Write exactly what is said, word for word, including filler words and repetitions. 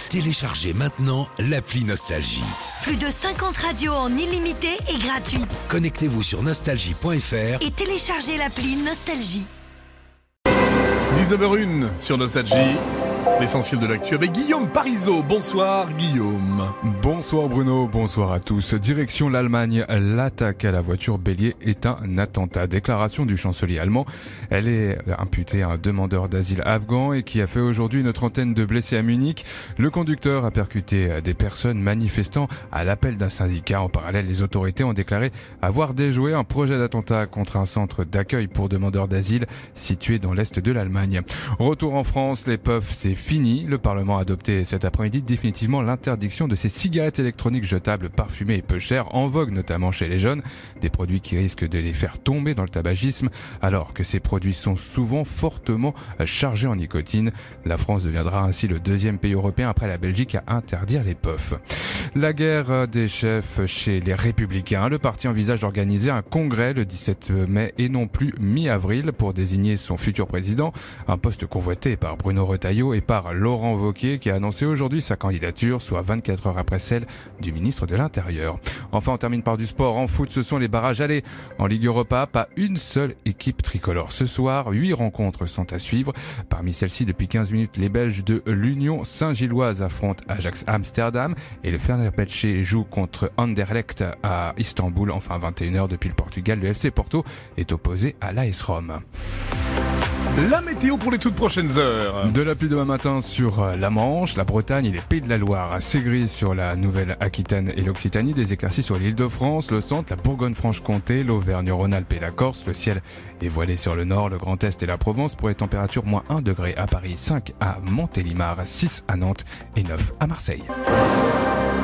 Téléchargez maintenant l'appli Nostalgie. Plus de cinquante radios en illimité et gratuite. Connectez-vous sur nostalgie point f r et téléchargez l'appli Nostalgie. dix-neuf heures zéro un sur Nostalgie. L'essentiel de l'actu avec Guillaume Parisot. Bonsoir Guillaume. Bonsoir Bruno, bonsoir à tous. Direction l'Allemagne, l'attaque à la voiture bélier est un attentat. Déclaration du chancelier allemand. Elle est imputée à un demandeur d'asile afghan et qui a fait aujourd'hui une trentaine de blessés à Munich. Le conducteur a percuté des personnes manifestant à l'appel d'un syndicat. En parallèle, les autorités ont déclaré avoir déjoué un projet d'attentat contre un centre d'accueil pour demandeurs d'asile situé dans l'est de l'Allemagne. Retour en France, les puffs, c'est fini. Le Parlement a adopté cet après-midi définitivement l'interdiction de ces cigarettes électroniques jetables, parfumées et peu chères, en vogue notamment chez les jeunes. Des produits qui risquent de les faire tomber dans le tabagisme, alors que ces produits sont souvent fortement chargés en nicotine. La France deviendra ainsi le deuxième pays européen après la Belgique à interdire les puffs. La guerre des chefs chez les Républicains. Le parti envisage d'organiser un congrès le dix-sept mai et non plus mi-avril pour désigner son futur président. Un poste convoité par Bruno Retailleau et par Laurent Wauquiez qui a annoncé aujourd'hui sa candidature, soit vingt-quatre heures après celle du ministre de l'Intérieur. Enfin, on termine par du sport. En foot, ce sont les barrages allés. En Ligue Europa, pas une seule équipe tricolore. Ce soir, huit rencontres sont à suivre. Parmi celles-ci, depuis quinze minutes, les Belges de l'Union Saint-Gilloise affrontent Ajax Amsterdam et le Fenerbahçe joue contre Anderlecht à Istanbul. Enfin, vingt et une heures depuis le Portugal, le F C Porto est opposé à l'A S Rome. La météo pour les toutes prochaines heures. De la pluie demain matin sur la Manche, la Bretagne et les Pays de la Loire. Assez gris sur la Nouvelle-Aquitaine et l'Occitanie. Des éclaircies sur l'Île-de-France, le centre, la Bourgogne-Franche-Comté, l'Auvergne-Rhône-Alpes et la Corse. Le ciel est voilé sur le nord, le Grand Est et la Provence. Pour les températures, moins un degré à Paris, cinq à Montélimar, six à Nantes et neuf à Marseille.